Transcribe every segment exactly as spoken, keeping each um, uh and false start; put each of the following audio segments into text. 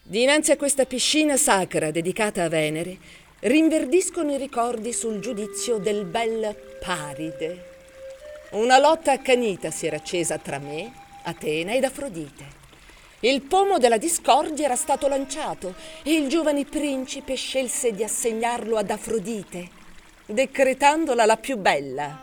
Dinanzi a questa piscina sacra dedicata a Venere, rinverdiscono i ricordi sul giudizio del bel Paride. Una lotta accanita si era accesa tra me, Atena ed Afrodite. Il pomo della discordia era stato lanciato e il giovane principe scelse di assegnarlo ad Afrodite, decretandola la più bella.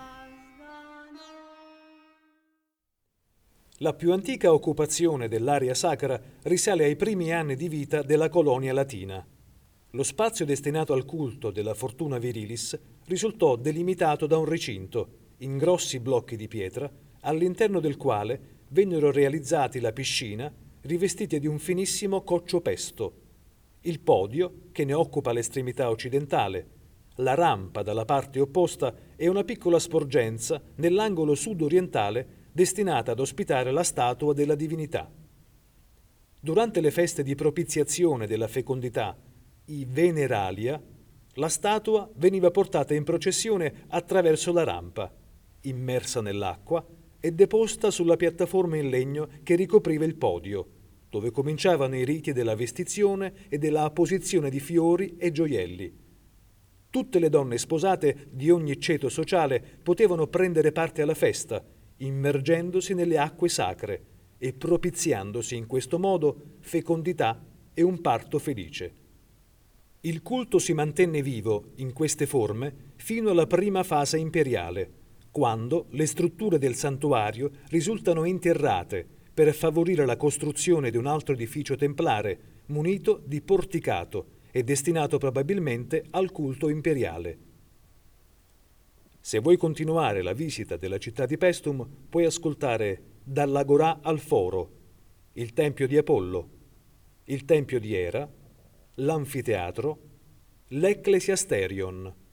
La più antica occupazione dell'area sacra risale ai primi anni di vita della colonia latina. Lo spazio destinato al culto della fortuna virilis risultò delimitato da un recinto, in grossi blocchi di pietra, all'interno del quale vennero realizzati la piscina rivestiti di un finissimo coccio pesto, il podio che ne occupa l'estremità occidentale, la rampa dalla parte opposta e una piccola sporgenza nell'angolo sud-orientale destinata ad ospitare la statua della divinità. Durante le feste di propiziazione della fecondità, i Veneralia, la statua veniva portata in processione attraverso la rampa, immersa nell'acqua e deposta sulla piattaforma in legno che ricopriva il podio, dove cominciavano i riti della vestizione e della apposizione di fiori e gioielli. Tutte le donne sposate di ogni ceto sociale potevano prendere parte alla festa, immergendosi nelle acque sacre e propiziandosi in questo modo fecondità e un parto felice. Il culto si mantenne vivo in queste forme fino alla prima fase imperiale, quando le strutture del santuario risultano interrate per favorire la costruzione di un altro edificio templare munito di porticato e destinato probabilmente al culto imperiale. Se vuoi continuare la visita della città di Paestum, puoi ascoltare Dall'Agorà al Foro, il Tempio di Apollo, il Tempio di Era, l'Anfiteatro, l'Ecclesiasterion.